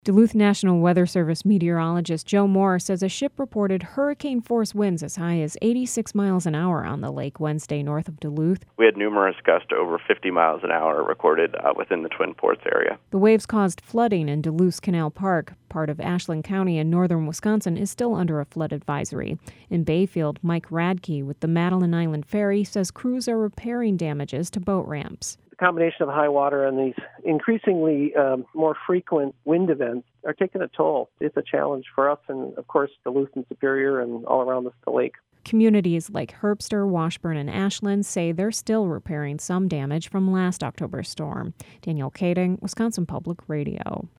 Duluth National Weather Service meteorologist Joe Moore says a ship reported hurricane-force winds as high as 86 miles an hour on the lake Wednesday north of Duluth. We had numerous gusts over 50 miles an hour recorded within the Twin Ports area. The waves caused flooding in Duluth Canal Park. Part of Ashland County in northern Wisconsin is still under a flood advisory. In Bayfield, Mike Radke with the Madeline Island Ferry says crews are repairing damages to boat ramps. The combination of high water and these increasingly more frequent wind events are taking a toll. It's a challenge for us and, of course, Duluth and Superior and all around the lake. Communities like Herbster, Washburn, and Ashland say they're still repairing some damage from last October's storm. Danielle Kading, Wisconsin Public Radio.